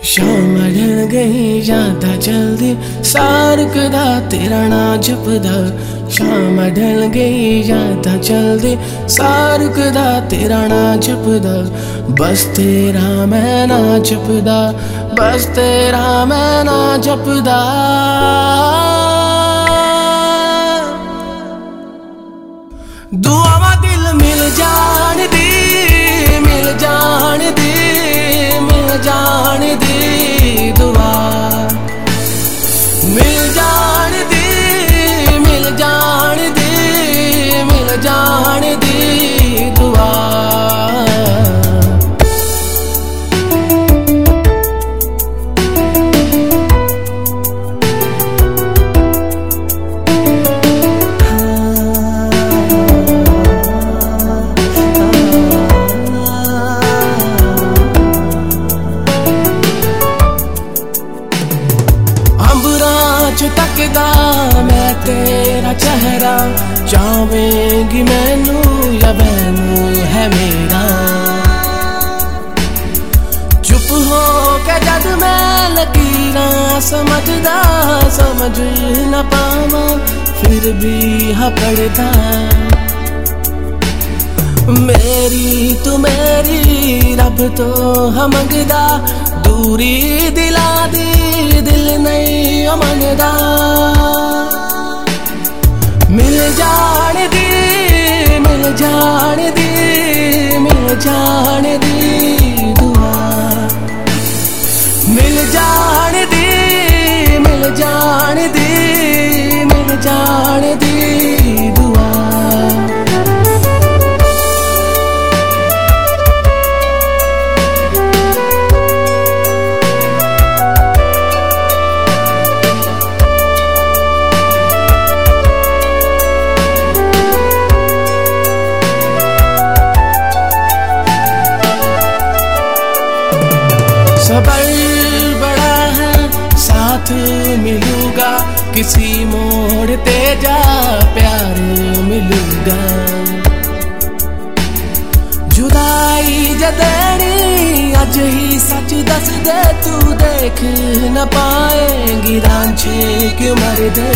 शाम ढल गई जाता जल्दी सारकदा तेरा ना जपदा। शाम ढल गई जाता जल्दी सारकदा तेरा ना जपदा। बस तेरा मैं ना जपदा, बस तेरा मैं ना जपदा। दुआवां दिल मिल जान दी, मिल जान दी, मिल जान दी दुआ। मिल जान दी, मिल जान दी, मिल जान दी दुआ। तकदा मैं तेरा चेहरा, चावेंगी मैनू या मैनू है मेरा। चुप हो के जद मैं लकीरां समझदा, समझ न पावां फिर भी हाँ पढ़दा। मेरी तू मेरी रब तो हाँ मंगदा, दूरी दिला दी दिल नहीं मंगदा। मिल जान दी, मिल जान दी, मिल जान दी दुआ। मिल जान दी, मिल जान दी, मिल जान दी दुआ। सबर बड़ा है साथ मिलूंगा, किसी मोड़ ते जा प्यार मिलूंगा। जुदाई जदेनी अज ही सच दस दे, तू देख न पाएंगी रांझे क्यों मर दे।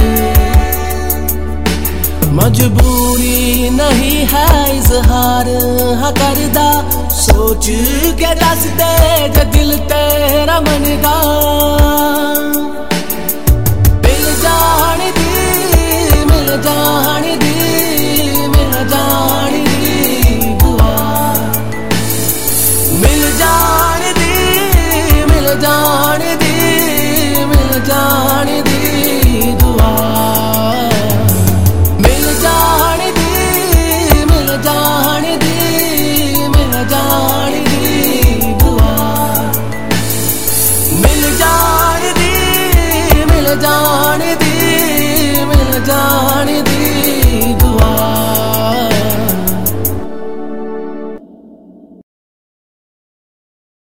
मजबूरी नहीं है इजहार हाँ करदा, सोच के दस दे जे दिल तेरा मनदा। मिल जान दी, मिल जान